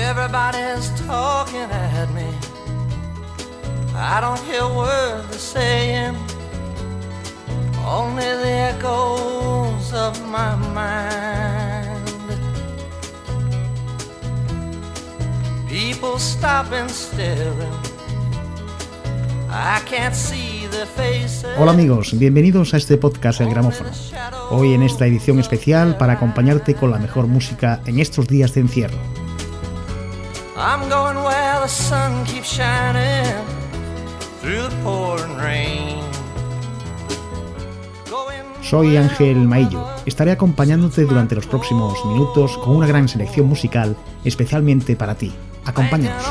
Everybody's talking at me. I don't hear words they're saying, only the echoes of my mind. People stopping, staring. I can't see their faces. Hola amigos, bienvenidos a este podcast El Gramófono. Hoy en esta edición especial para acompañarte con la mejor música en estos días de encierro. I'm going where the sun keeps shining through the pouring rain. Soy Ángel Maillo. Estaré acompañándote durante los próximos minutos con una gran selección musical especialmente para ti. Acompáñanos.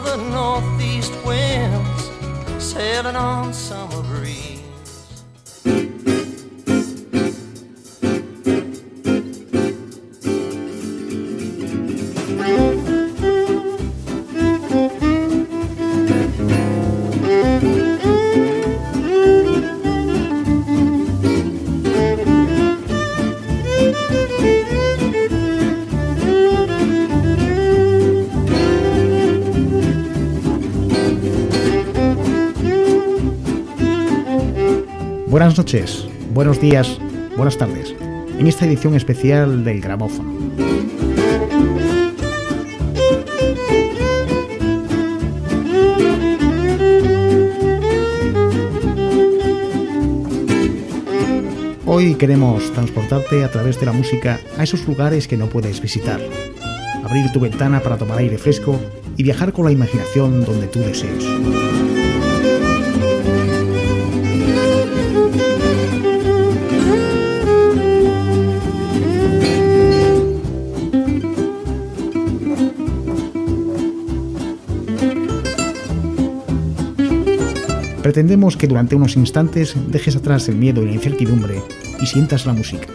Buenas noches, buenos días, buenas tardes, en esta edición especial del Gramófono. Hoy queremos transportarte a través de la música a esos lugares que no puedes visitar, abrir tu ventana para tomar aire fresco y viajar con la imaginación donde tú desees. Pretendemos que durante unos instantes dejes atrás el miedo y la incertidumbre y sientas la música.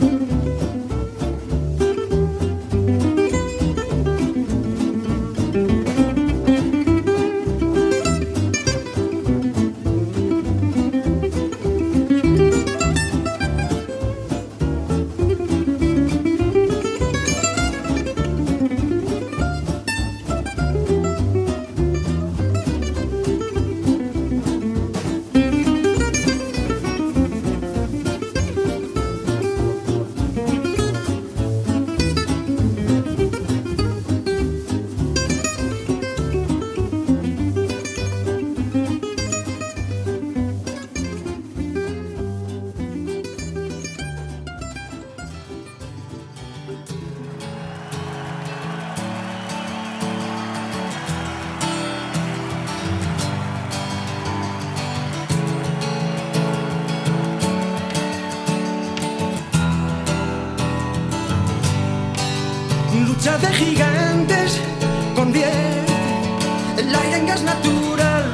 Lucha de gigantes, convierte el aire en gas natural.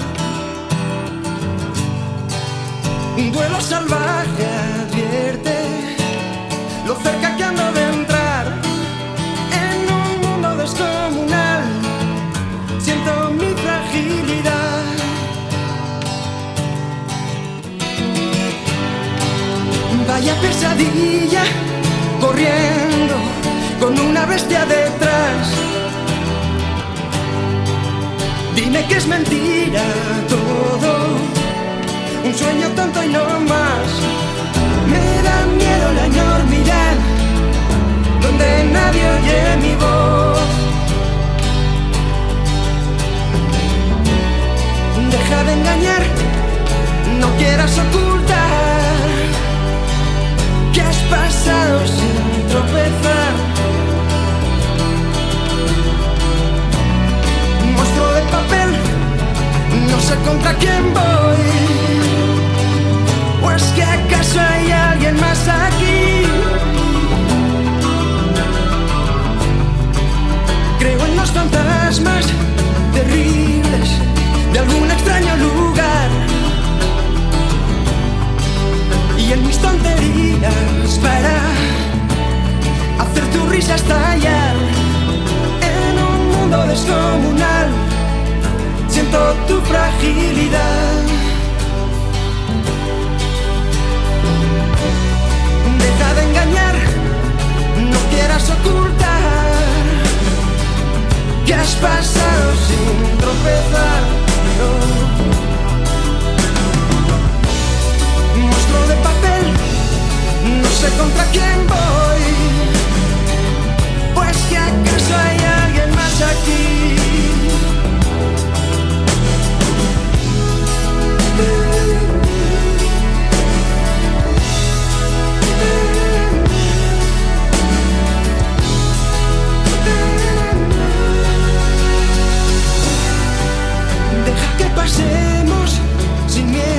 Un duelo salvaje advierte lo cerca que ando de entrar en un mundo descomunal. Siento mi fragilidad. Vaya pesadilla, corriendo con una bestia detrás. Dime que es mentira todo, un sueño tonto y no más. Me da miedo la enormidad, donde nadie oye mi voz. Deja de engañar, no quieras ocultar que has pasado sin tropezar. Monstruo de papel, no sé contra quién voy. ¿O es que acaso hay alguien más aquí? Creo en los fantasmas terribles de algún extraño lugar, y en mis tonterías para hacer tu risa estallar. En un mundo descomunal siento tu fragilidad. Deja de engañar, no quieras ocultar que has quién voy, pues que acaso hay alguien más aquí. Deja que pasemos sin miedo.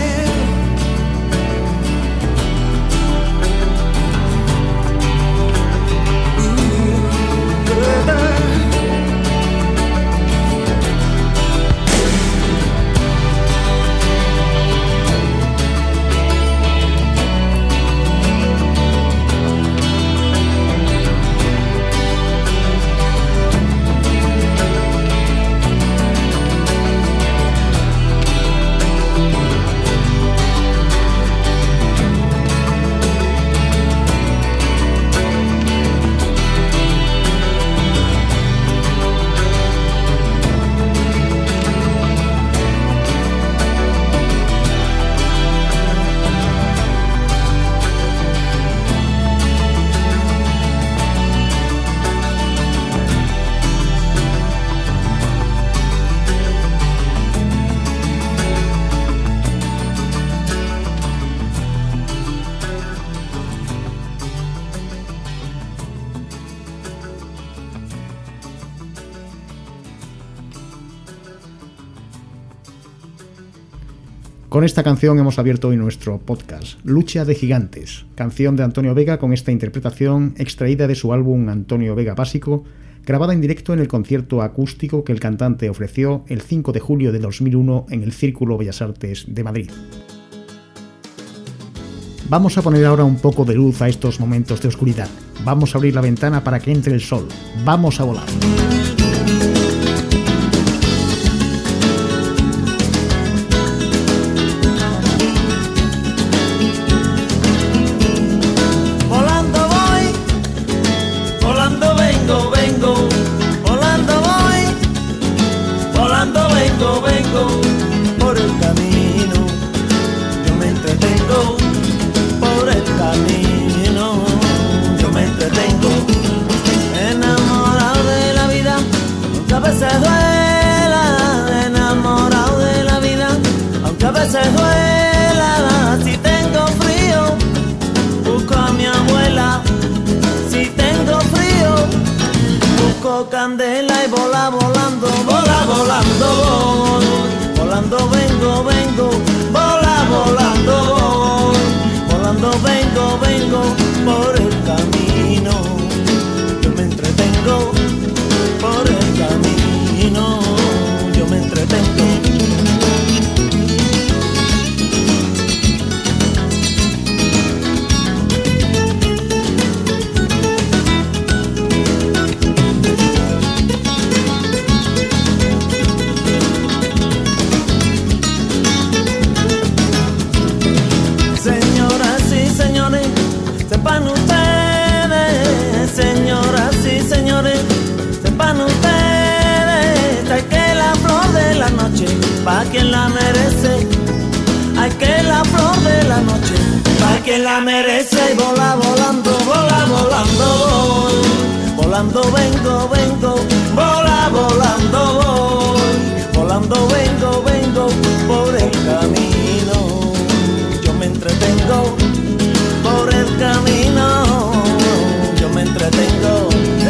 Con esta canción hemos abierto hoy nuestro podcast, Lucha de Gigantes, canción de Antonio Vega con esta interpretación extraída de su álbum Antonio Vega Básico, grabada en directo en el concierto acústico que el cantante ofreció el 5 de julio de 2001 en el Círculo Bellas Artes de Madrid. Vamos a poner ahora un poco de luz a estos momentos de oscuridad. Vamos a abrir la ventana para que entre el sol. Vamos a volar. Por el camino, yo me entretengo. Por el camino, yo me entretengo. Enamorado de la vida, aunque a veces duela. Enamorado de la vida, aunque a veces duela. Si tengo frío, busco a mi abuela. Si tengo frío, busco candela y vola volando, vola volando voy. Volando vengo, vengo, vola volando voy. Volando vengo, vengo por el camino. Yo me entretengo por el camino. Yo me entretengo. Sepan ustedes, señoras y señores, sepan ustedes, hay que la flor de la noche, pa' quien la merece. Hay que la flor de la noche, pa' quien la merece. Y vola volando, vola volando voy. Volando vengo, vengo, vola volando voy. Volando vengo, vengo por el camino. Yo me entretengo por el camino, yo me entretengo.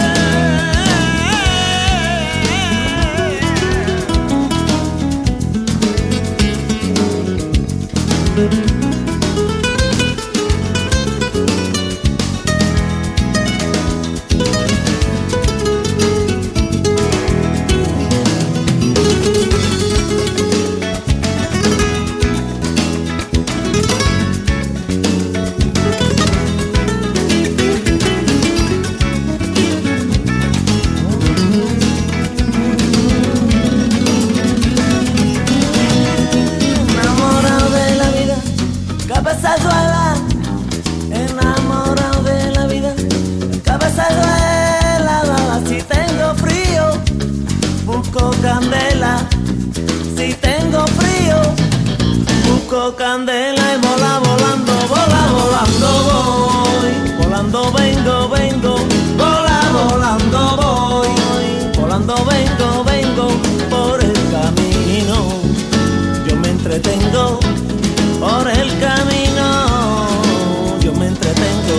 Candela, si tengo frío, busco candela y vola volando voy. Volando volando vengo, volando voy, volando vengo por el camino. Yo me entretengo por el camino, yo me entretengo,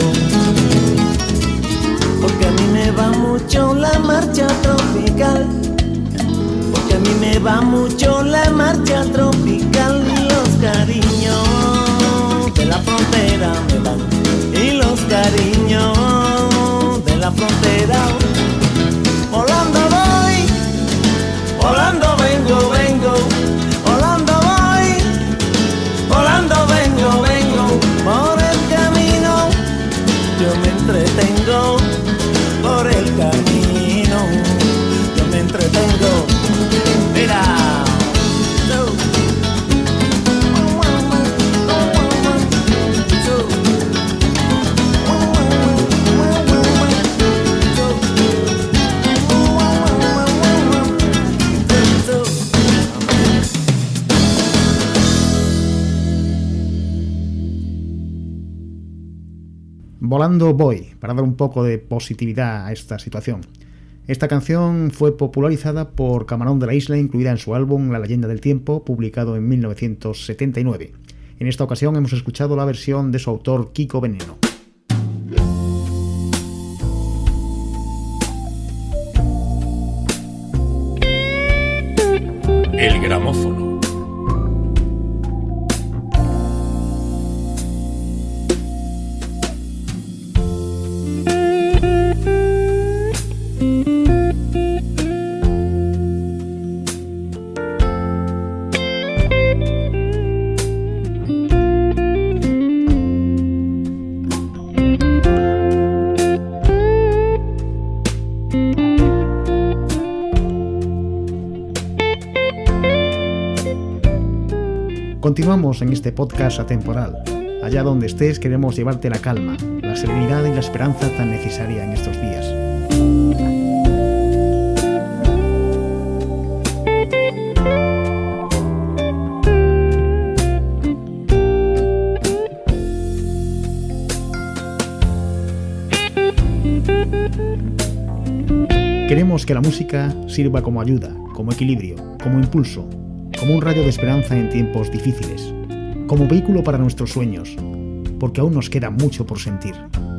porque a mí me va mucho la marcha tropical, porque a mí me va mucho la marcha tropical. Los cariños de la frontera me van, y los cariños de la frontera. Volando voy, volando vengo, volando voy, volando vengo por el camino. Yo me entretengo por el camino, yo me entretengo. Mira. Volando voy, para dar un poco de positividad a esta situación. Esta canción fue popularizada por Camarón de la Isla, incluida en su álbum La leyenda del tiempo, publicado en 1979. En esta ocasión hemos escuchado la versión de su autor Kiko Veneno. El gramófono. Continuamos en este podcast atemporal. Allá donde estés queremos llevarte la calma, la serenidad y la esperanza tan necesaria en estos días. Queremos que la música sirva como ayuda, como equilibrio, como impulso, como un rayo de esperanza en tiempos difíciles, como vehículo para nuestros sueños, porque aún nos queda mucho por sentir.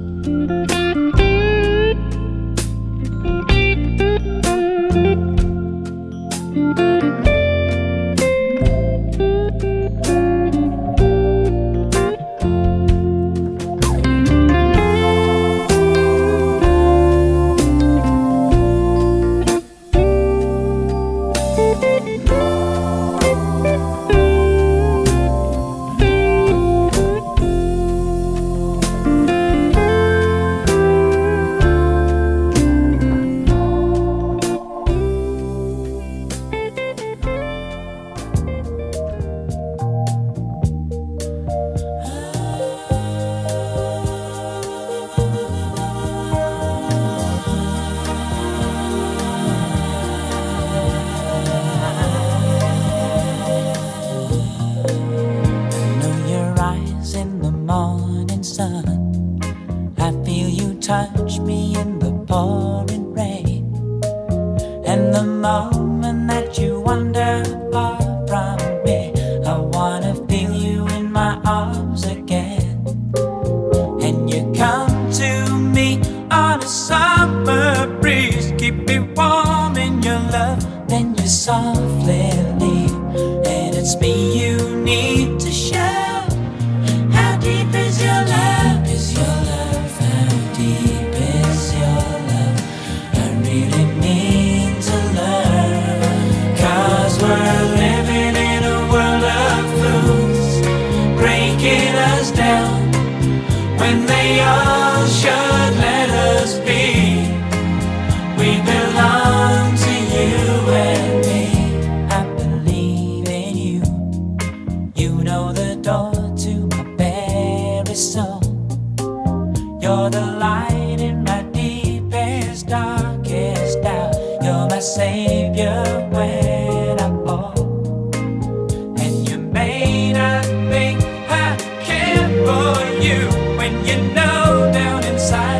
touch me in the pouring rain. And the moment that you wander far from me, I wanna feel you in my arms again. And you come to me on a summer breeze, keep me warm in your love, then you softly leave. And it's me you need to show. How deep is your love? Is your love? How deep is your love? I really need to learn. 'Cause we're living in a world of fools, breaking us down when they all should let us be. We belong to you and me. I believe in you. You know the door to my very soul. You're the light in my deepest, darkest doubt. You're my savior when I fall. And you may not think I care for you when you know down inside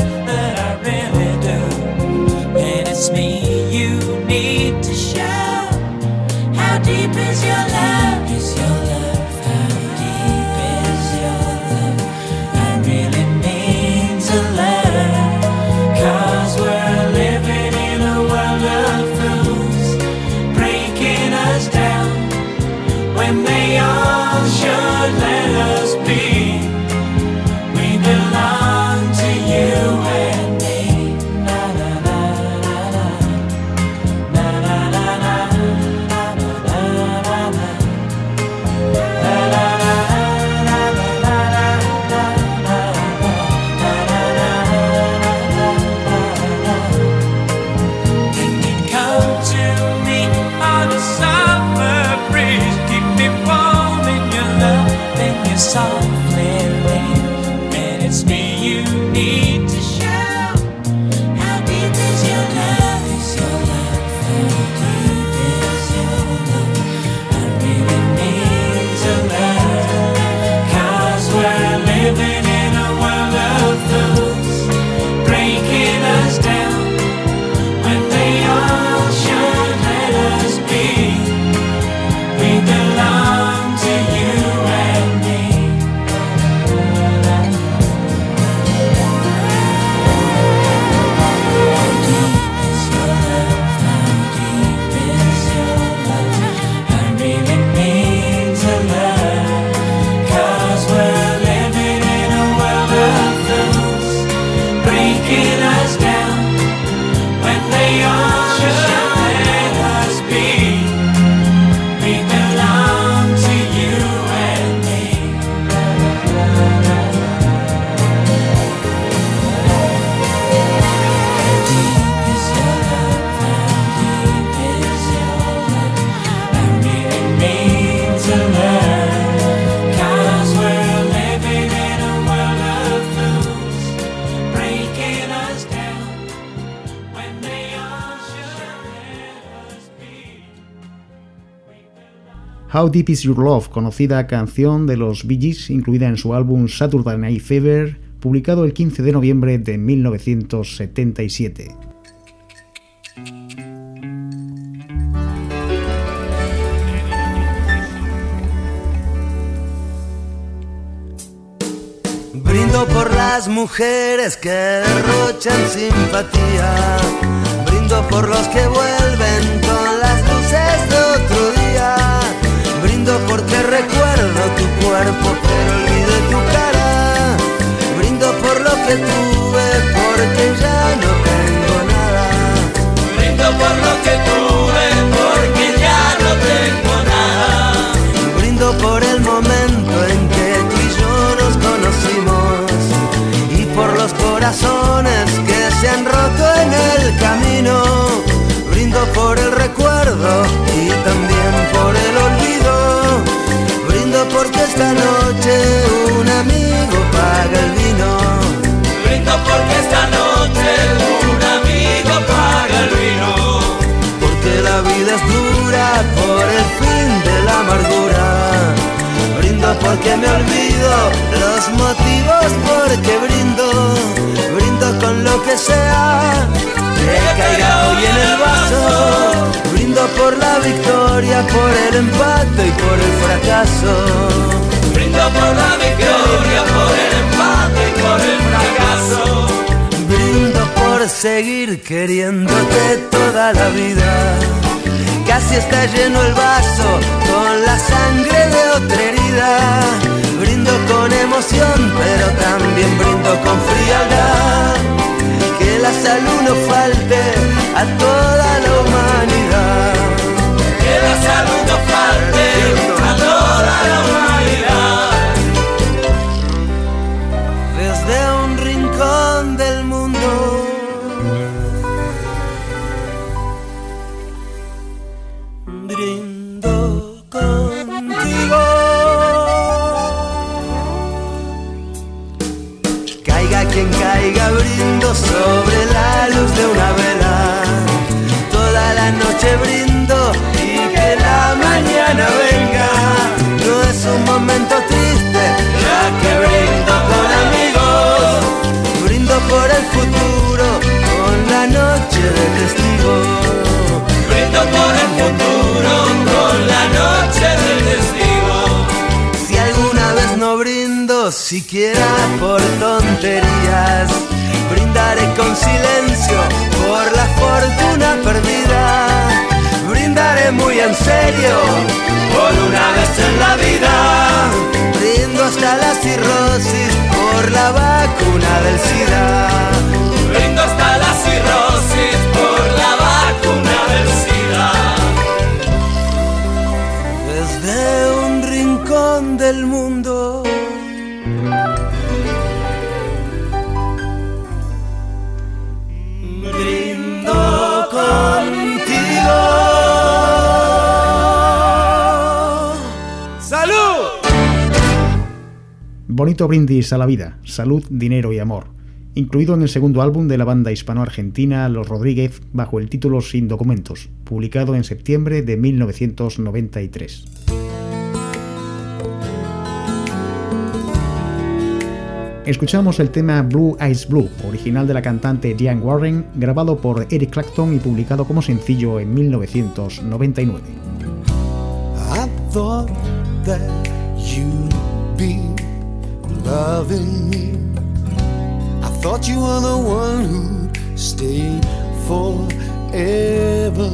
softly ring. And it's me you need to show. How deep is your love? Is your love? How deep is your love? I really need to learn. 'Cause we're living in a world of fools, breaking us down when they all should let us be. We belong to you and me. How deep is your love? How deep is your love? I really need to learn. 'Cause we're living in a world of fools, breaking us down when they all should let us be. We belong to you and me. How deep is your love? How deep is your love? I really need to learn. 'Cause we're living in a world of fools, breaking us down when they all should let us be. How Deep Is Your Love, conocida canción de los Bee Gees, incluida en su álbum Saturday Night Fever, publicado el 15 de noviembre de 1977. Brindo por las mujeres que derrochan simpatía. Brindo por los que vuelven con las luces de otro día. Brindo porque recuerdo tu cuerpo pero olvido tu cara. Brindo por lo que tuve porque ya no tengo nada. Brindo por lo que tuve porque ya no tengo nada. Brindo por el momento en que tú y yo nos conocimos y por los corazones que se han roto en el camino. Brindo por el recuerdo y también por el olvido. Brindo porque esta noche un amigo paga el vino. Brindo porque esta noche un amigo paga el vino. Porque la vida es dura por el fin de la amargura. Brindo porque me olvido los motivos porque brindo. Brindo con lo que sea que caiga hoy en el vaso. Brindo por la victoria, por el empate y por el fracaso. Brindo por la victoria, por el empate y por el fracaso. Brindo por seguir queriéndote toda la vida. Casi está lleno el vaso con la sangre de otra herida. Brindo con emoción, pero también brindo con frialdad. Que la salud no falte a toda la humanidad. Que la salud no falte a toda la humanidad. Desde un rincón del mundo brindo contigo. Caiga quien caiga, brindo sobre la luz de una vela. Toda la noche brindo y que la mañana venga. No es un momento triste, ya que brindo con amigos. Brindo por el futuro, con la noche de testigo. Brindo por el futuro, con la noche del testigo. Si alguna vez no brindo, siquiera por tonterías, brindaré con silencio por la fortuna perdida. Brindaré muy en serio por una vez en la vida. Brindo hasta la cirrosis por la vacuna del SIDA. Brindo hasta la cirrosis por la vacuna del SIDA. Desde un rincón del mundo brindo contigo. ¡Salud! Bonito brindis a la vida, salud, dinero y amor, incluido en el segundo álbum de la banda hispano-argentina Los Rodríguez bajo el título Sin Documentos, publicado en septiembre de 1993. Escuchamos el tema Blue Eyes Blue, original de la cantante Diane Warren, grabado por Eric Clapton y publicado como sencillo en 1999. I thought that you'd be loving me. I thought you were the one who'd stay forever.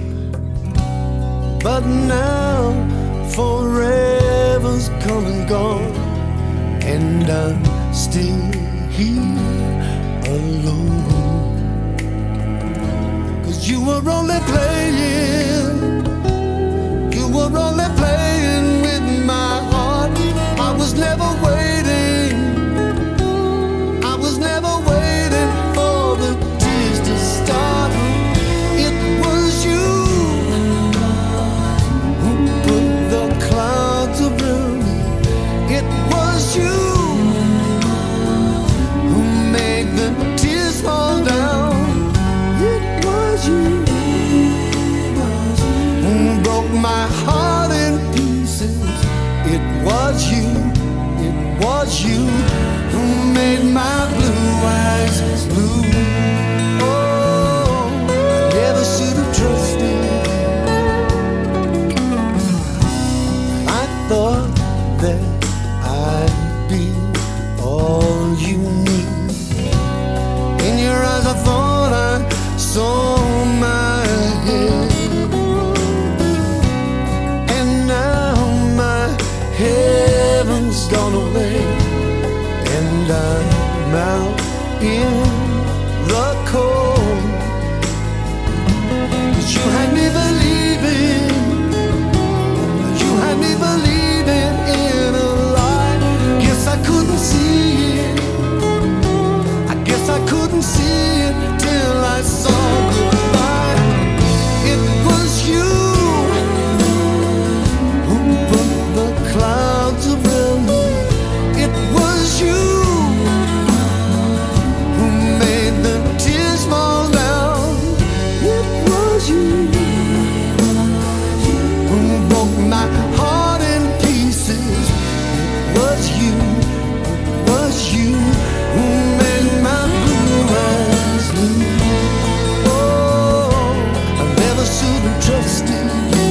But now forever's come and gone, and I'm still here alone. 'Cause you were only playing, you were only playing with my heart. I was never waiting, I was never waiting for the tears to start. It was you who put the clouds around me. It was you who made the tears fall down. It was you who broke my heart in pieces. It was you who made my blue eyes blue. Oh, I never should have trusted. I thought that I'd be all you need. In your eyes I thought I saw my head, and now my heaven's gone away, and I'm out in the cold. 'Cause you had me believing, you had me believing in a lie. Guess I couldn't see it, I guess I couldn't see it till I saw goodbye. It was you who put the clouds around me. It was you who made the tears fall down. It was you who broke my heart in pieces. It was you who made my blue eyes blue. Oh, I never should have trusted you.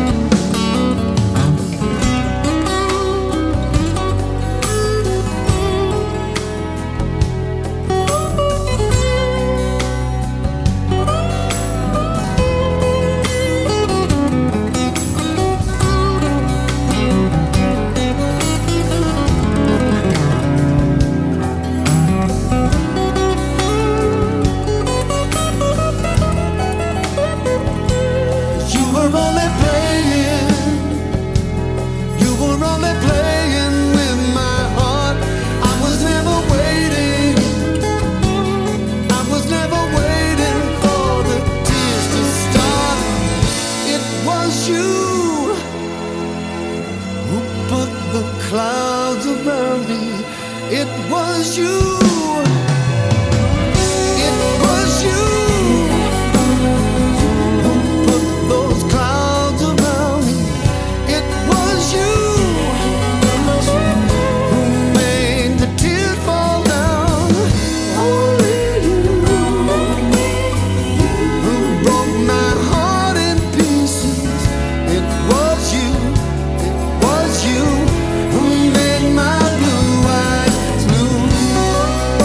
You were only playing, you were only playing with my heart. I was never waiting, I was never waiting for the tears to start. It was you who put the clouds around me. It was you, it was you who put those clouds around me. It was you who made the tears fall down. Only you who broke my heart in pieces. It was you who made my blue eyes blue.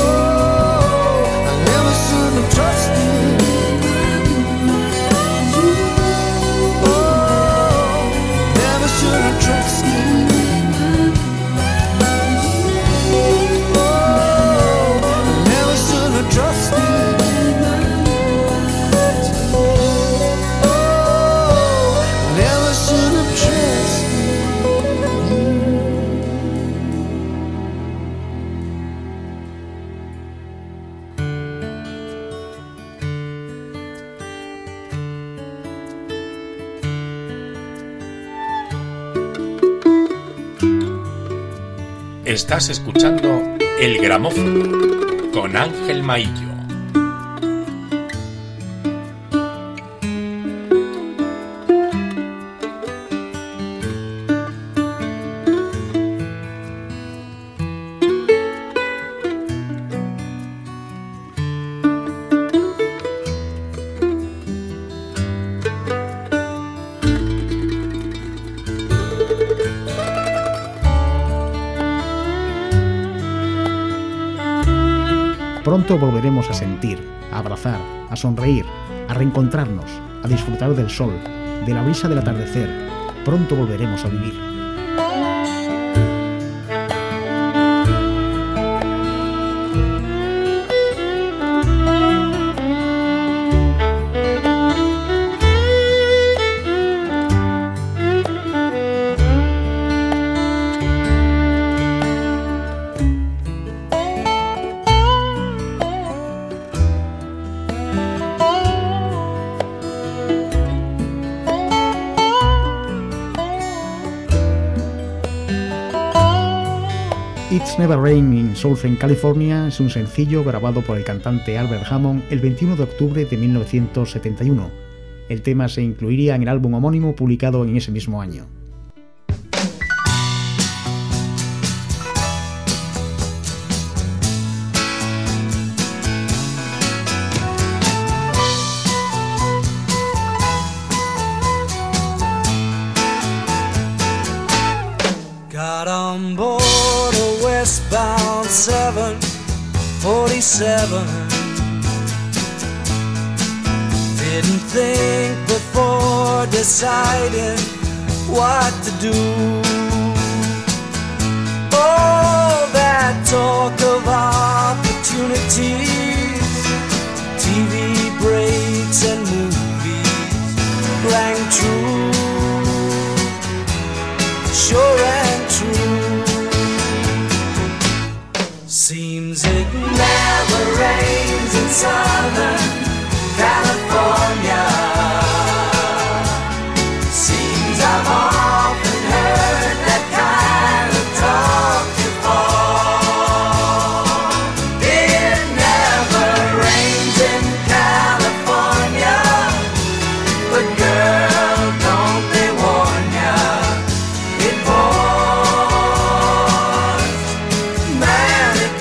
Estás escuchando El Gramófono con Ángel Maillo. Pronto volveremos a sentir, a abrazar, a sonreír, a reencontrarnos, a disfrutar del sol, de la brisa del atardecer. Pronto volveremos a vivir. It's Never Rain in Southern California es un sencillo grabado por el cantante Albert Hammond el 21 de octubre de 1971. El tema se incluiría en el álbum homónimo publicado en ese mismo año. Got on board a westbound 747. Didn't think before deciding what to do. Oh, that talk of opportunities, TV breaks and movies rang true, sure and true. Seems it never rains in Southern California. Seems I've often heard that kind of talk before. It never rains in California, but girl, don't they warn ya, it pours, man, it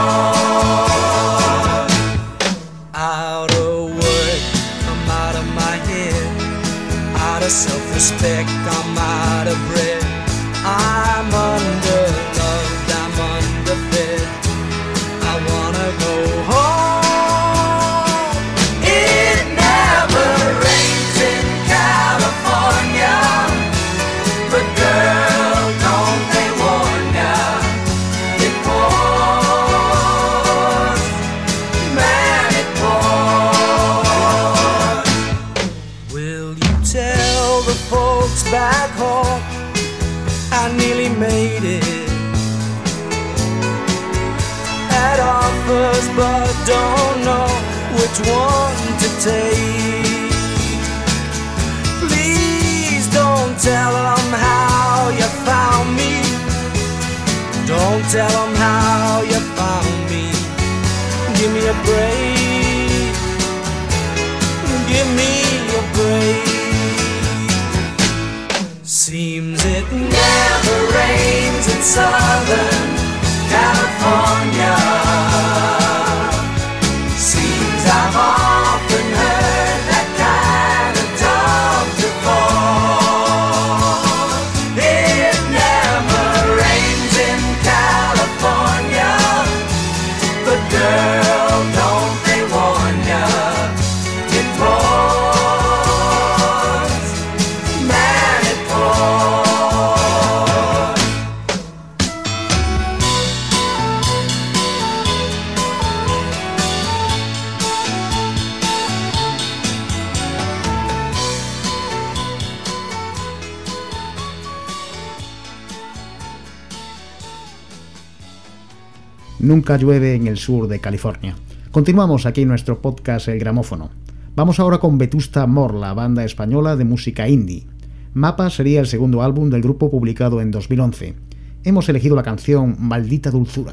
pours. Out of work, I'm out of my head. Out of self-respect, I'm out of breath. I'm underloved, I'm underfed. I wanna go home. It never rains in California, but girl, don't they warn ya, it pours, man, it pours. Will you tell the folks back home I nearly made it? Had offers but don't know which one to take. Please don't tell them how you found me. Don't tell them how you found me. Give me a break. Give me a break. Seems it never rains in Southern California. Seems I've often heard that kind of talk before. It never rains in California, but girl, don't they warn ya, it pours, man, it pours. Nunca llueve en el sur de California. Continuamos aquí en nuestro podcast El Gramófono. Vamos ahora con Vetusta Morla, banda española de música indie. Mapa sería el segundo álbum del grupo publicado en 2011. hemos elegido la canción Maldita Dulzura.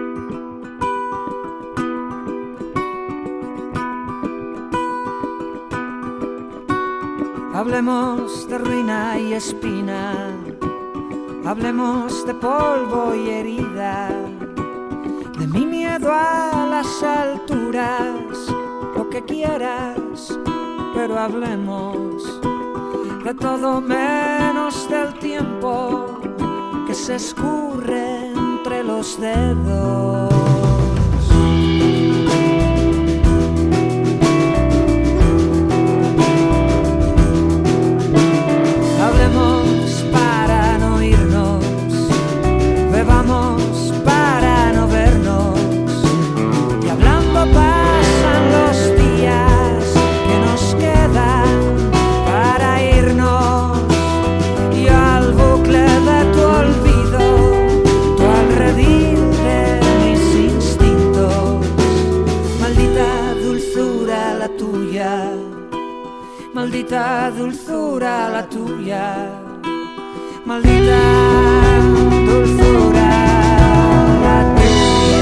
Hablemos de ruina y espina, hablemos de polvo y herida, de mi miedo a las alturas, lo que quieras, pero hablemos de todo menos del tiempo que se escurre entre los dedos. Hablemos para no irnos, bebamos para no vernos, y hablando pasan los días que nos quedan para irnos, y al bucle de tu olvido, tú al redil de mis instintos. Maldita dulzura la tuya, maldita dulzura la tuya, maldita dulzura la tuya.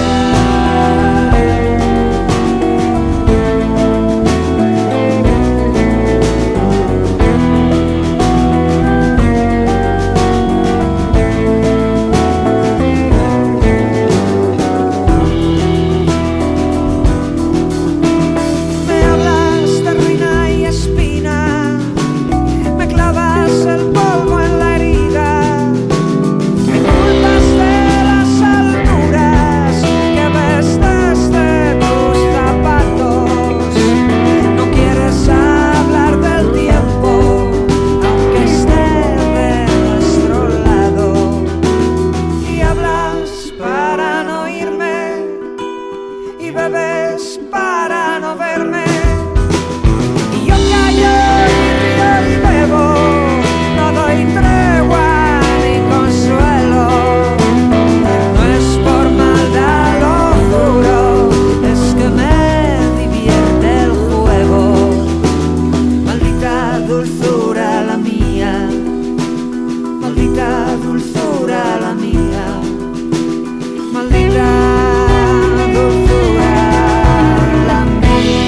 Me hablas de ruina y espina, me clavas el polvo en la herida, me culpas de las alturas que ves desde tus zapatos. No quieres hablar del tiempo, aunque esté de nuestro lado, y hablas para no irme, y bebes para no verme. Y yo callo y río y bebo, no doy tregua ni consuelo. No es por maldad, lo juro, es que me divierte el juego. Maldita dulzura la mía, maldita dulzura la mía, maldita dulzura la mía.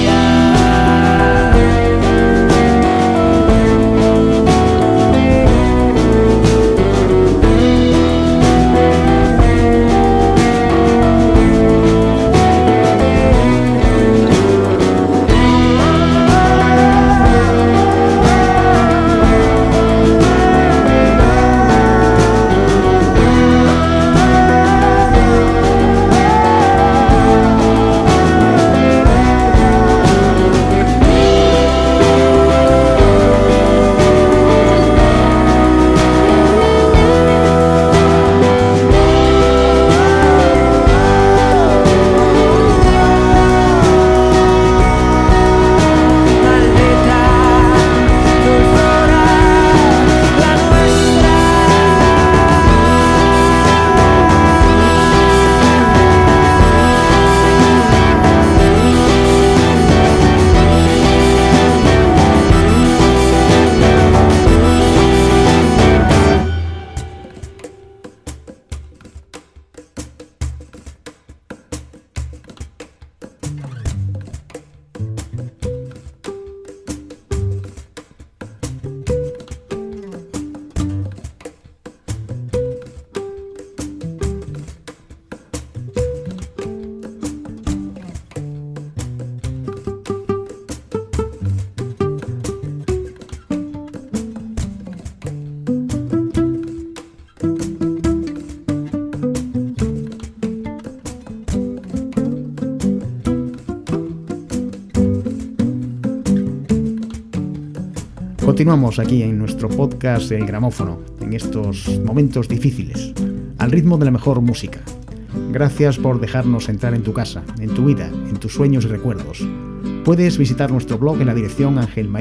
Continuamos aquí en nuestro podcast El Gramófono, en estos momentos difíciles, al ritmo de la mejor música. Gracias por dejarnos entrar en tu casa, en tu vida, en tus sueños y recuerdos. Puedes visitar nuestro blog en la dirección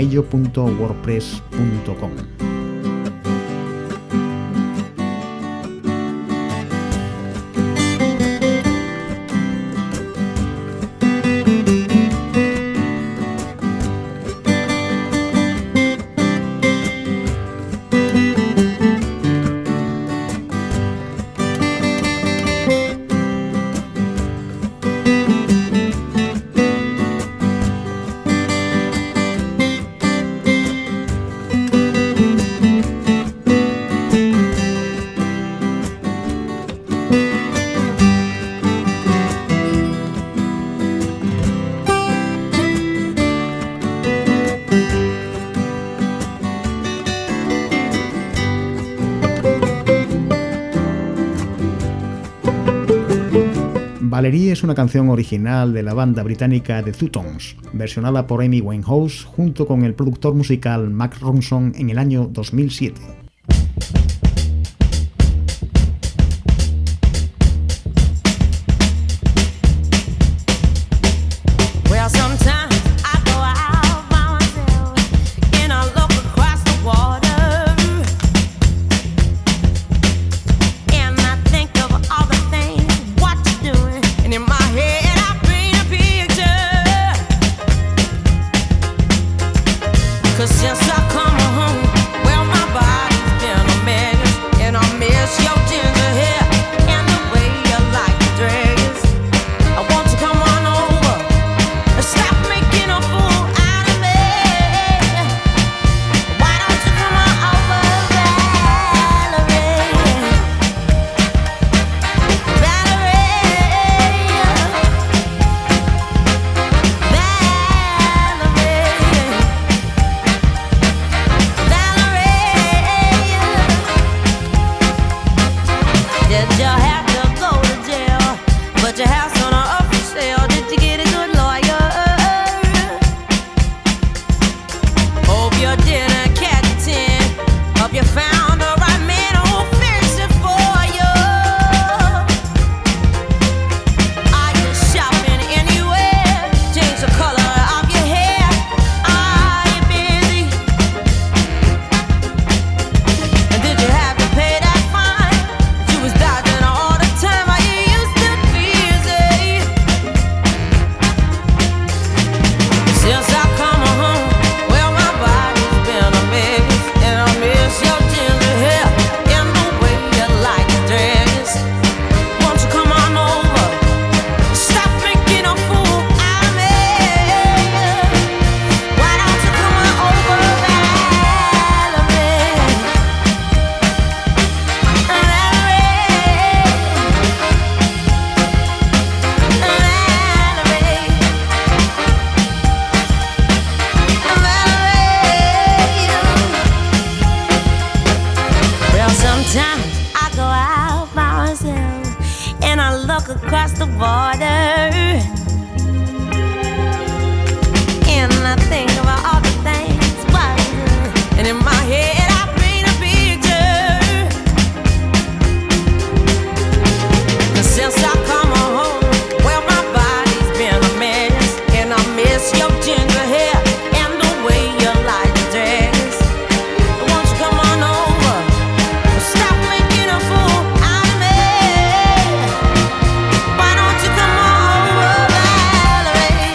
angelmaillo.wordpress.com. Valerie es una canción original de la banda británica The Two-Tones, versionada por Amy Winehouse junto con el productor musical Mark Ronson en el año 2007. Since I come home, well, my body's been a mess, and I miss your ginger hair and the way you like to dress. I want you to come on over and stop making a fool out of me. Why don't you come on over, Valerie? Did you have to go to jail? But your house on a up for sale. Did you get a good lawyer? Hope you didn't catch a 10. Hope you found the right man who'll fix it for you. Are you shopping anywhere? Change the color of your hair. Are you busy? And did you have to pay that fine? You was dodging all the time. Are you used to busy? Since I come home, well, my body's been a mess, and I miss your ginger hair and the way you like to dress. Won't you come on over? Stop making a fool out of me. Why don't you come on over, Valerie? Well, sometimes I go out by myself and I look across the border and I think about all the things why, and in my head I paint a picture. Since I come home, well, my body's been a mess, and I miss your ginger hair and the way you like to dress. Won't you come on over? Stop making a fool out of me. Why don't you come on over, Valerie?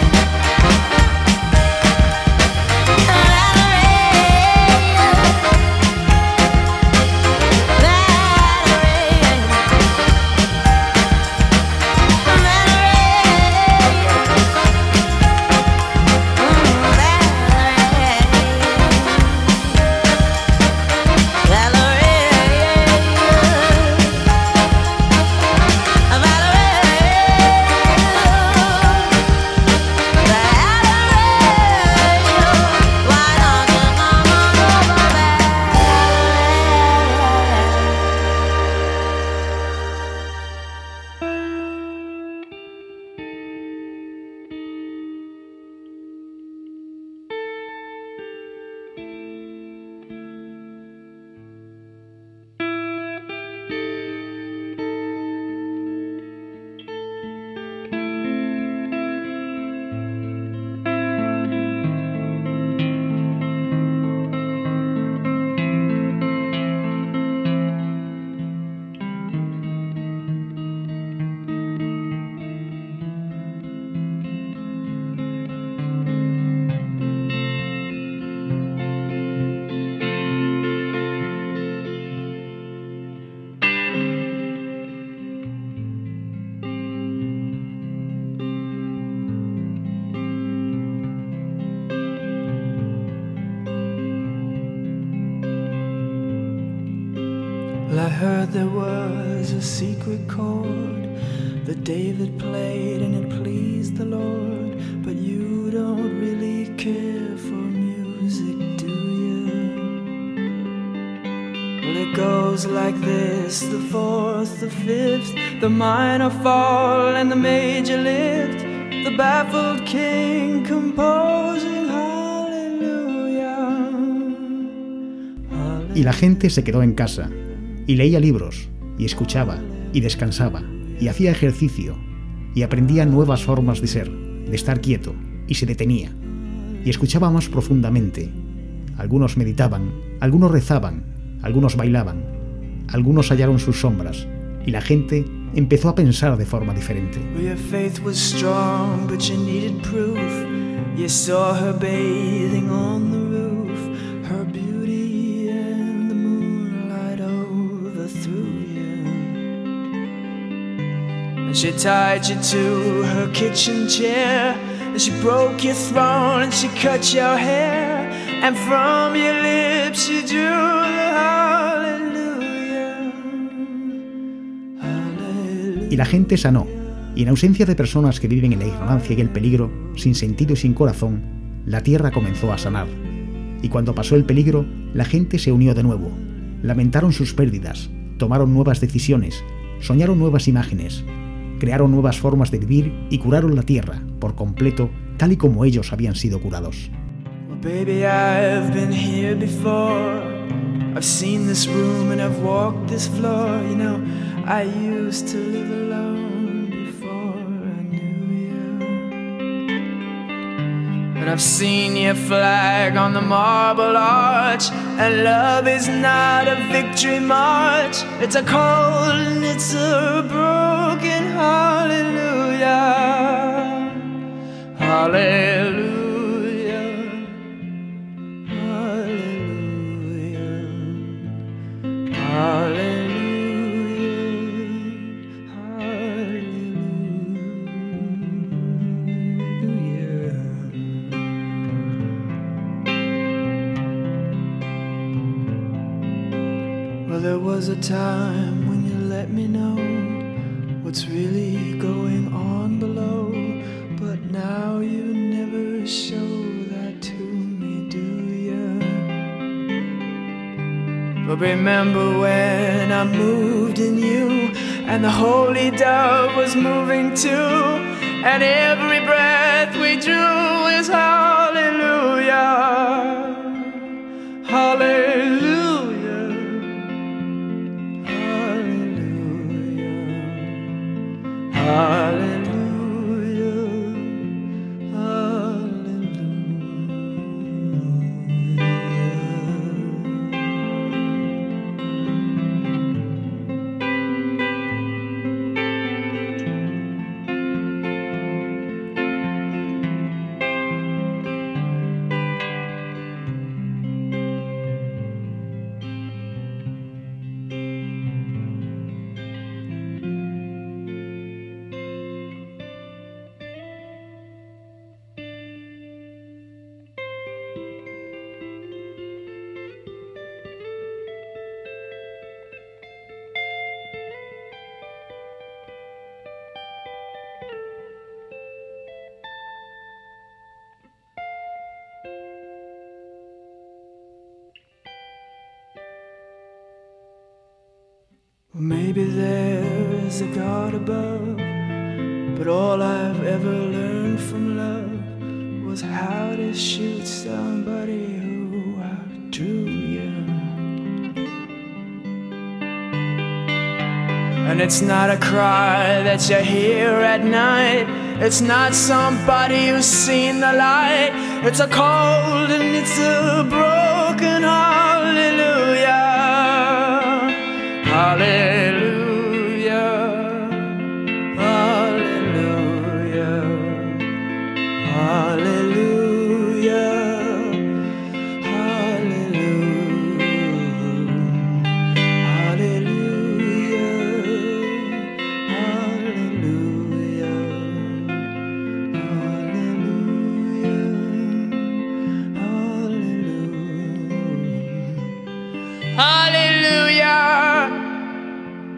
Well, I heard there was a secret chord that David played and it pleased the Lord. But you don't really care for music, do you? Well, it goes goes like this, the fourth, the fifth, the minor fall and the major lift, the baffled king composing hallelujah. Y la gente se quedó en casa, y leía libros, y escuchaba, y descansaba, y hacía ejercicio, y aprendía nuevas formas de ser, de estar quieto, y se detenía, y escuchaba más profundamente. Algunos meditaban, algunos rezaban, algunos bailaban, algunos hallaron sus sombras, y la gente empezó a pensar de forma diferente. Your faith was strong, but you needed proof. You saw her bathing on the roof, her beauty and the moonlight overthrew you. And she tied you to her kitchen chair, and she broke your throne and she cut your hair, and from your lips she drew the hallelujah, hallelujah. Y la gente sanó, y en ausencia de personas que viven en la ignorancia y el peligro, sin sentido y sin corazón, la tierra comenzó a sanar. Y cuando pasó el peligro, la gente se unió de nuevo, lamentaron sus pérdidas, tomaron nuevas decisiones, soñaron nuevas imágenes, crearon nuevas formas de vivir y curaron la tierra por completo, tal y como ellos habían sido curados. Well, baby, I've been here before. I've seen this room and I've walked this floor. You know, I used to live alone before I knew you. And I've seen your flag on the marble arch. And love is not a victory march. It's a cold and it's a broken hallelujah. Hallelujah. Well, there was a time when you let me know what's really going on below, but now you never show that to me, do you? But remember when I moved in you, and the holy dove was moving too, and every breath we drew is hallelujah, hallelujah. Hallelujah, well, maybe there's a God above, but all I've ever learned from love was how to shoot somebody who outdrew you. And it's not a cry that you hear at night, it's not somebody who's seen the light, it's a cold and it's a broken hallelujah. Hallelujah, hallelujah, hallelujah, hallelujah, hallelujah, hallelujah, hallelujah, hallelujah.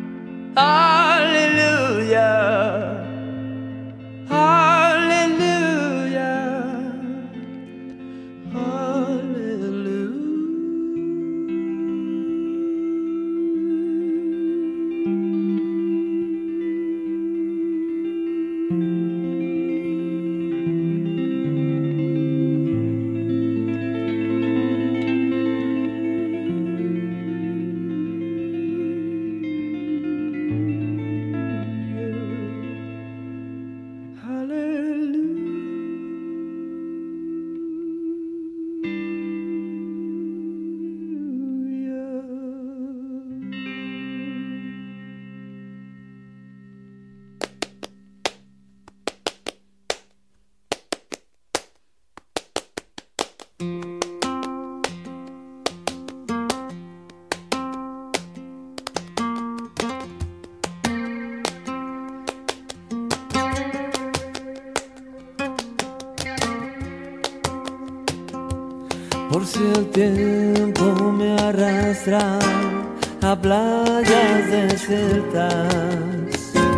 Por si el tiempo me arrastra a playas desiertas,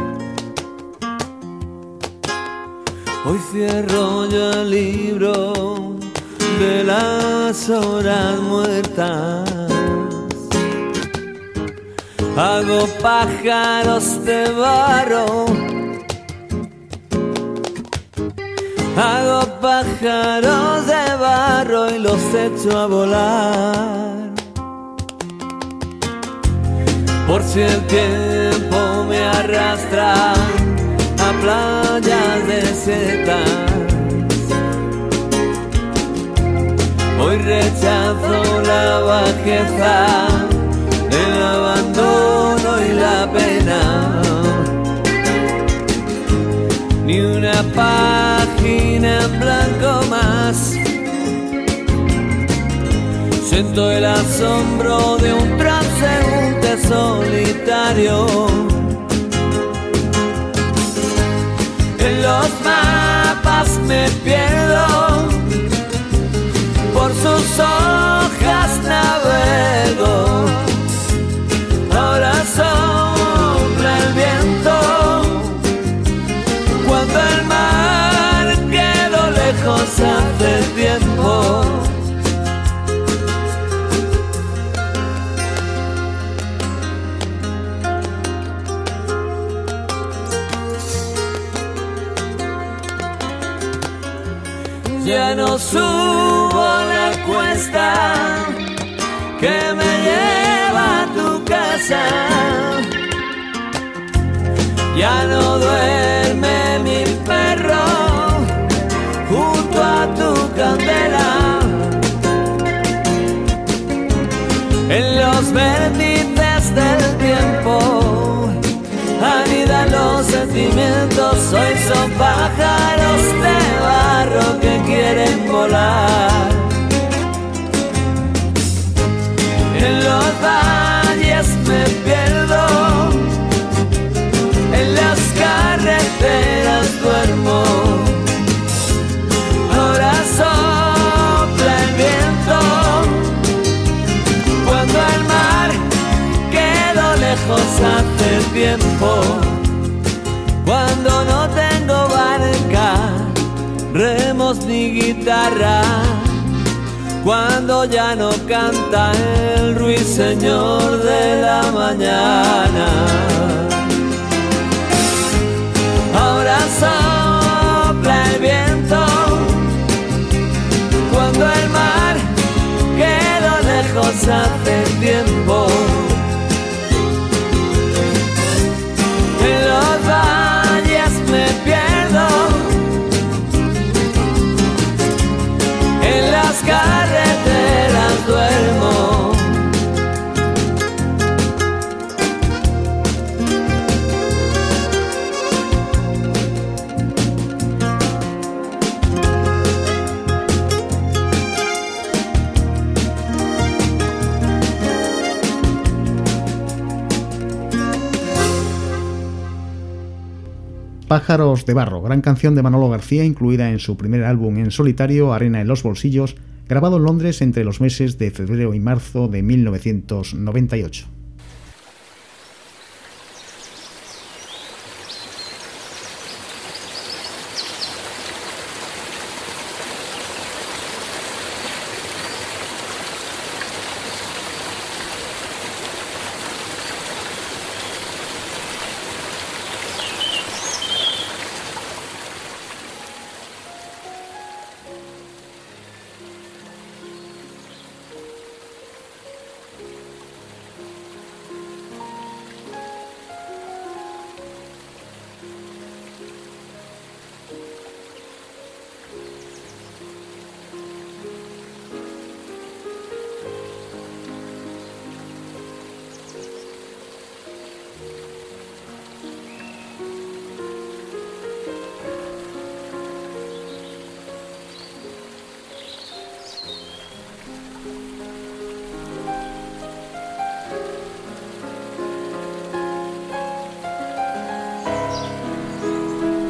hoy cierro yo el libro de las horas muertas. Hago pájaros de barro, hago pájaros de barro y los echo a volar. Por si el tiempo me arrastra a playas desiertas, hoy rechazo la bajeza, el abandono y la pena. Ni una página en blanco más. Siento el asombro de un transeúnte solitario. En los mapas me pierdo, por sus hojas navego. Ahora sopla el viento, cuando el mar quedó lejos hace tiempo. Ya no subo la cuesta que me lleva a tu casa, ya no duerme mi perro junto a tu candela. En los vértices del tiempo anidan los sentimientos, hoy son pájaros de barro que quieren volar. En los valles me pierdo, en las carreteras duermo. Ahora sopla el viento, cuando el mar quedó lejos hace tiempo. Cuando no tengo barca, remos ni guitarra, cuando ya no canta el ruiseñor de la mañana. Ahora sopla el viento, cuando el mar quedó lejos hace tiempo. En los valles me pierdo, en las carreteras duermo. Pájaros de barro, gran canción de Manolo García, incluida en su primer álbum en solitario, Arena en los bolsillos, grabado en Londres entre los meses de febrero y marzo de 1998.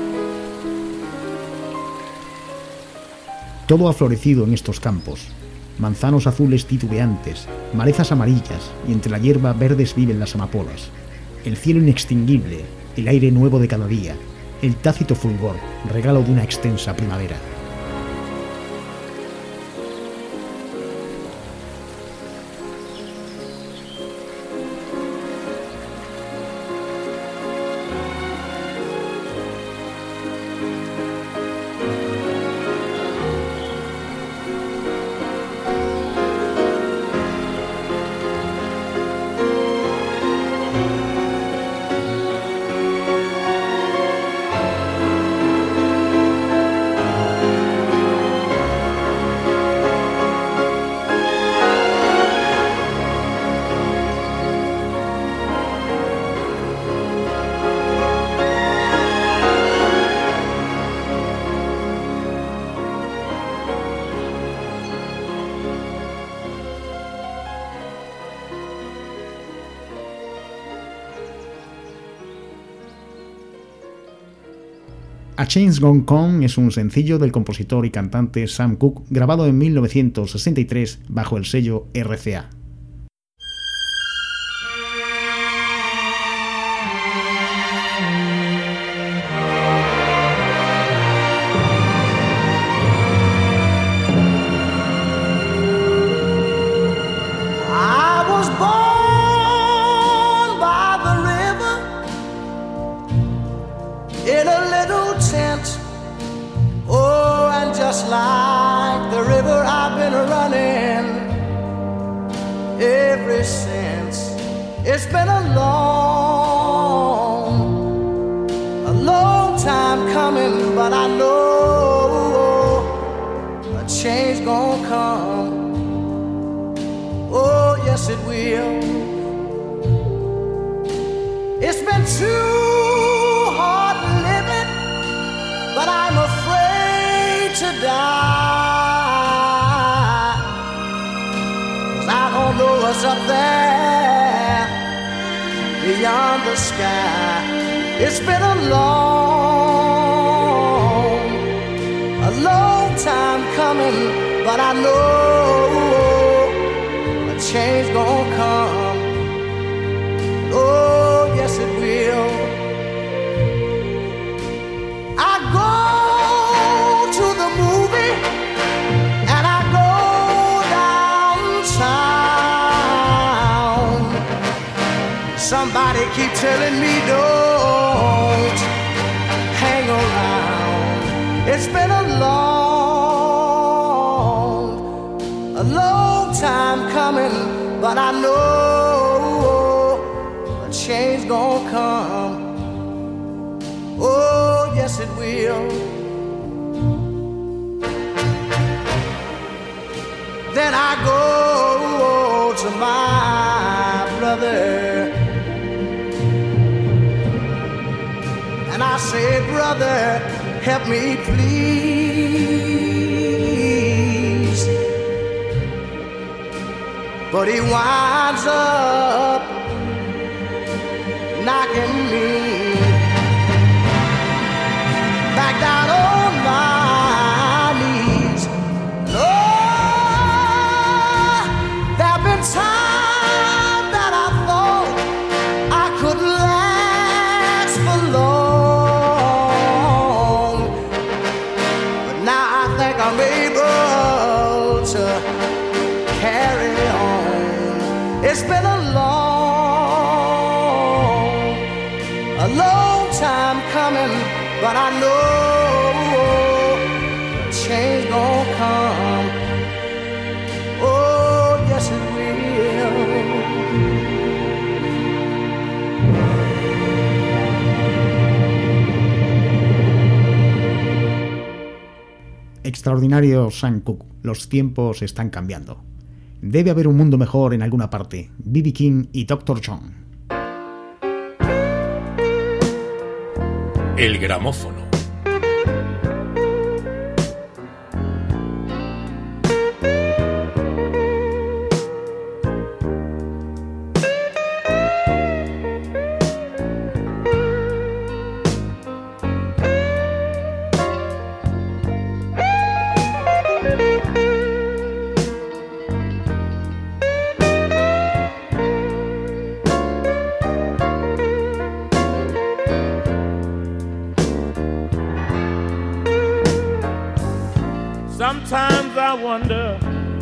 Todo ha florecido en estos campos. manzanos azules titubeantes, malezas amarillas y entre la hierba verdes viven las amapolas. El cielo inextinguible, el aire nuevo de cada día, el tácito fulgor, regalo de una extensa primavera. A Change Gone Come es un sencillo del compositor y cantante Sam Cooke, grabado en 1963 bajo el sello RCA. Like the river I've been running ever since. It's been a long time coming, but I know a change gonna come. Oh, yes it will. It's been too hard living, but I'm afraid to die, 'cause I don't know what's up there beyond the sky. It's been a long time coming, but I know a change gonna come. Oh, yes it will. I go to the movie and I go downtown. Somebody keep telling me don't hang around. It's been a long time coming, but I know a change gonna come. Oh, yes it will. Then I go to my brother and I say, brother, help me please. But he winds up knocking me back down on my knees. Oh, there've been times that I thought I couldn't last for long, but now I think I'm able to carry on. It's been a long time coming, but I know change gonna come. Oh, yes it will. Extraordinario Sam Cooke, los tiempos están cambiando. Debe haber un mundo mejor en alguna parte. B.B. King y Dr. John. El gramófono. Sometimes I wonder,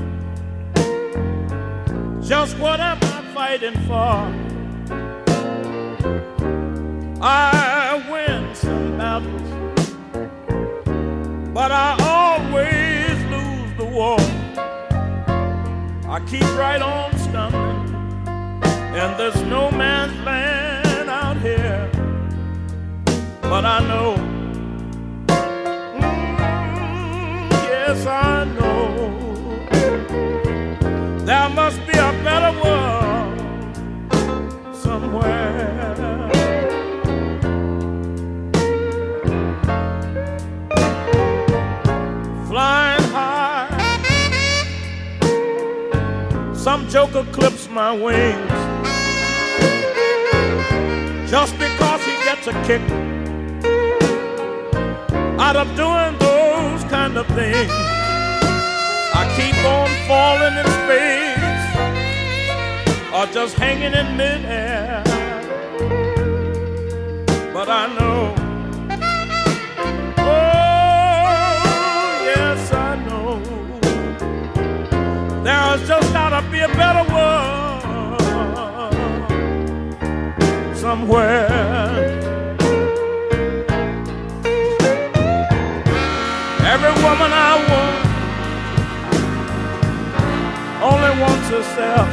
just what am I fighting for? I win some battles, but I always lose the war. I keep right on stumbling, and there's no man's land out here. But I know, yes I know, there must be a better world somewhere. Flying high, some joker clips my wings just because he gets a kick out of doing those kind of things. I keep on falling in space or just hanging in midair. But I know, oh yes I know, there's just gotta be a better world somewhere. Every woman I want only wants herself.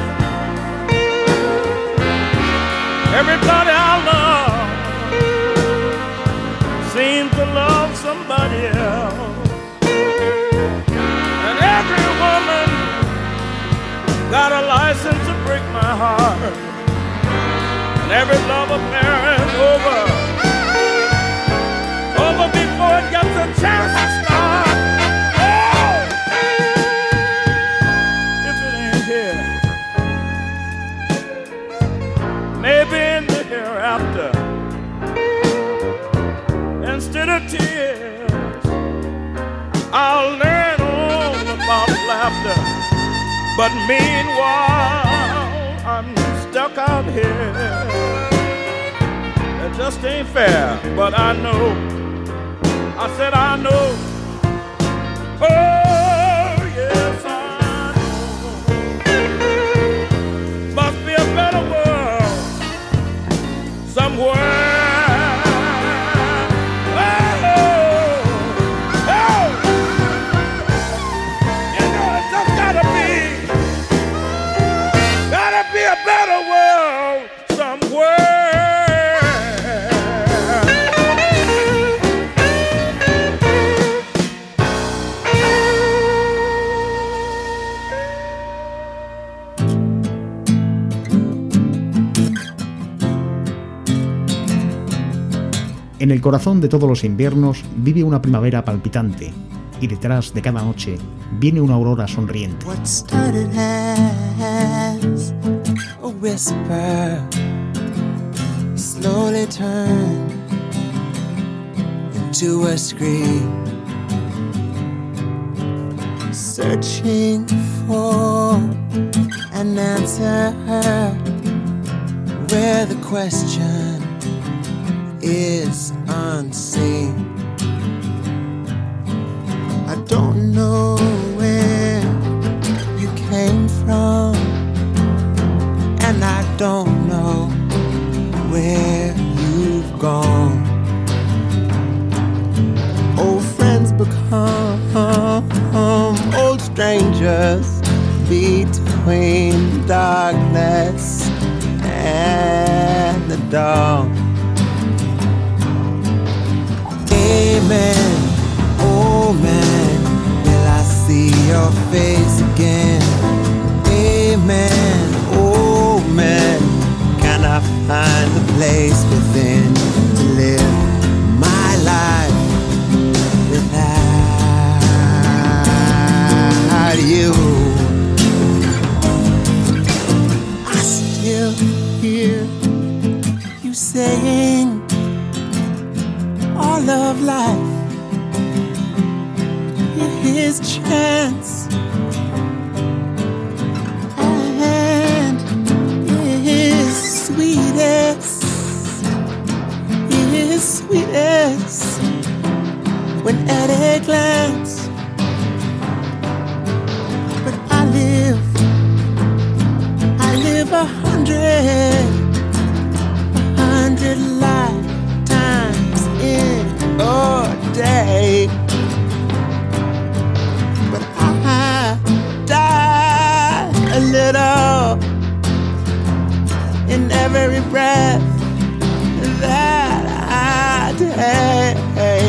Everybody I love seems to love somebody else. And every woman got a license to break my heart. And every love affair is over before it gets a chance to start. Oh! If it ain't here, maybe in the hereafter, instead of tears, I'll learn all about laughter. But meanwhile, I'm stuck out here. It just ain't fair, but I know. I said I know, oh yes I know, must be a better world somewhere. Oh, oh, you know it just gotta be a better world somewhere. En el corazón de todos los inviernos vive una primavera palpitante y detrás de cada noche viene una aurora sonriente. What started as a whisper slowly turned into a scream, searching for an answer where the question is unseen. I don't know where you came from, and I don't know where you've gone. Old friends become old strangers between darkness and the dawn. Amen, oh man, will I see your face again? Amen, oh man, can I find a place within to live my life without you? I still hear you saying all of life, his chance and his sweetest when at a glance 100 lifetimes in a day. But I die a little in every breath that I take.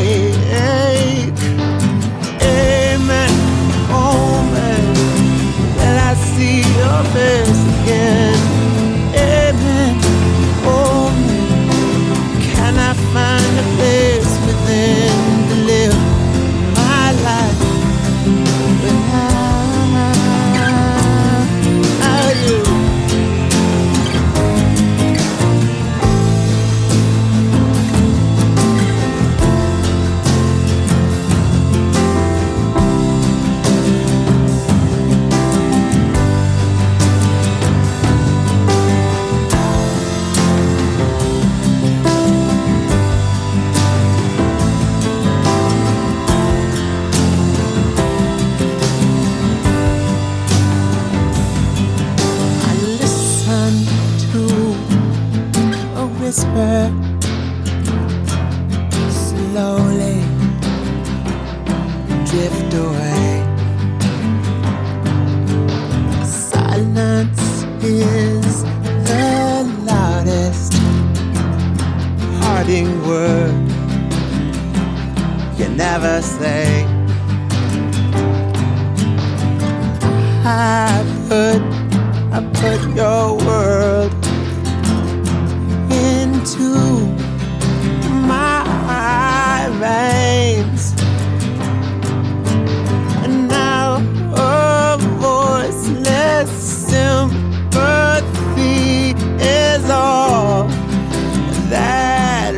Amen, oh man, will I see your face again? Amen, oh man, can I find a place within to live my life without you? Whisper slowly drift away. Silence is the loudest parting word you never say. I put your world into my veins, and now a voiceless sympathy is all that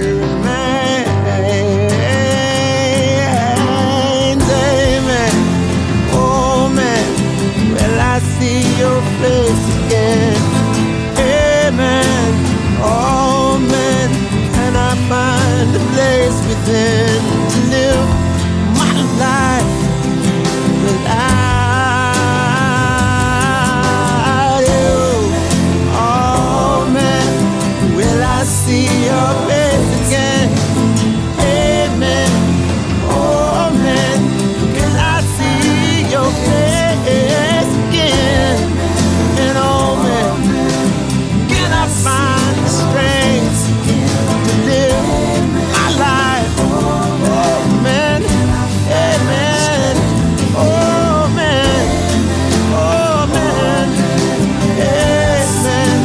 remains. Amen, oh man, will I see your face again? Amen, oh man, can I find a place within to live my life without you? Oh man, will I see your face again? Amen, oh man, can I see your face again? And oh man, can I find the strength to live my life? Oh man, amen. Oh man, oh man, amen.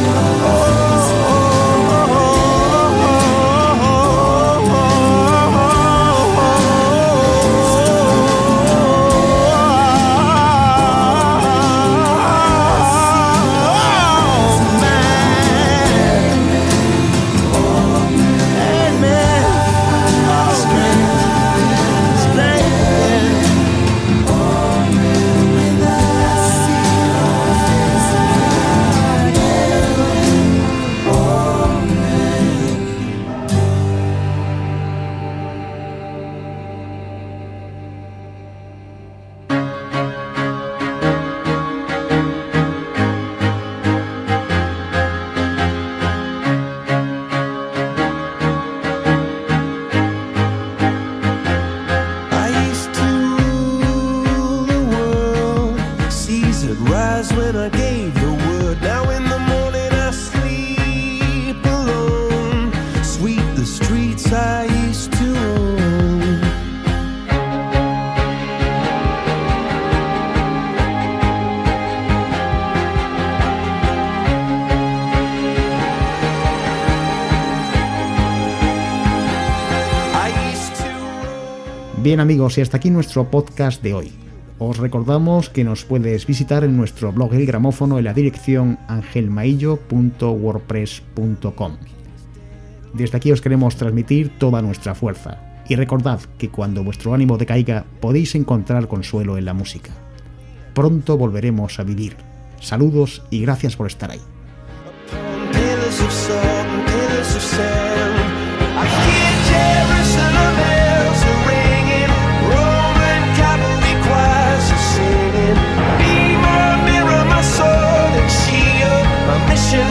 When I gave the word, now in the morning I sleep alone. Sweep the streets I used to own. Bien amigos, y hasta aquí nuestro podcast de hoy. Os recordamos que nos puedes visitar en nuestro blog El Gramófono en la dirección angelmaillo.wordpress.com. Desde aquí os queremos transmitir toda nuestra fuerza y recordad que cuando vuestro ánimo decaiga podéis encontrar consuelo en la música. Pronto volveremos a vivir. Saludos y gracias por estar ahí. Mission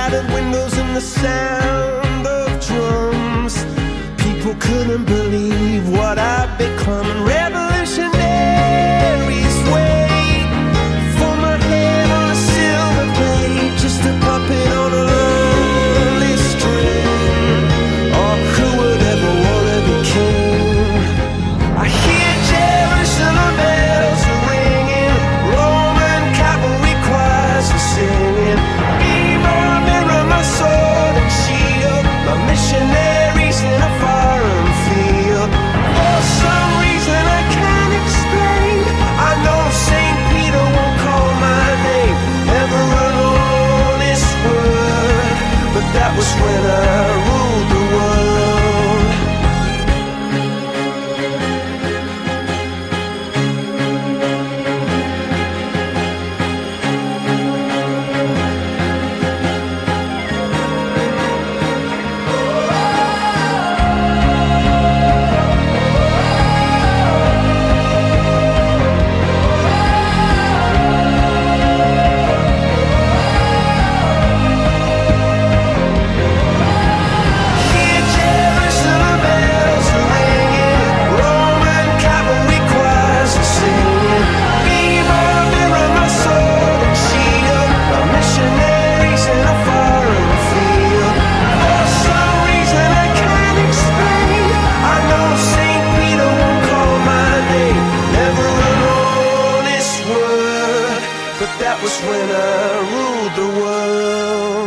shattered windows and the sound of drums. People couldn't believe what I'd become. Revolutionaries wait for my head on a silver plate, just a puppet on a lonely string. Oh, who would ever wanna be king? I hear Jerusalem bells are ringing, Roman cavalry choirs are singing. Be my mirror, my sword and shield, my missionaries in a foreign field. For some reason I can't explain, I know St. Peter won't call my name, never an honest word, but that was when I ruled the world. Hear Jerusalem bells are ringing, Roman cavalry choirs are singing. Be my mirror, my sword and shield, my missionaries in a foreign field. For some reason I can't explain, I know St. Peter won't call my name, never an honest word, but that was when I ruled the world.